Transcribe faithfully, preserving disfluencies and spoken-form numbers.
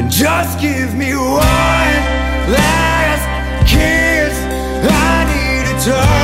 Just give me one last kiss. I need a touch.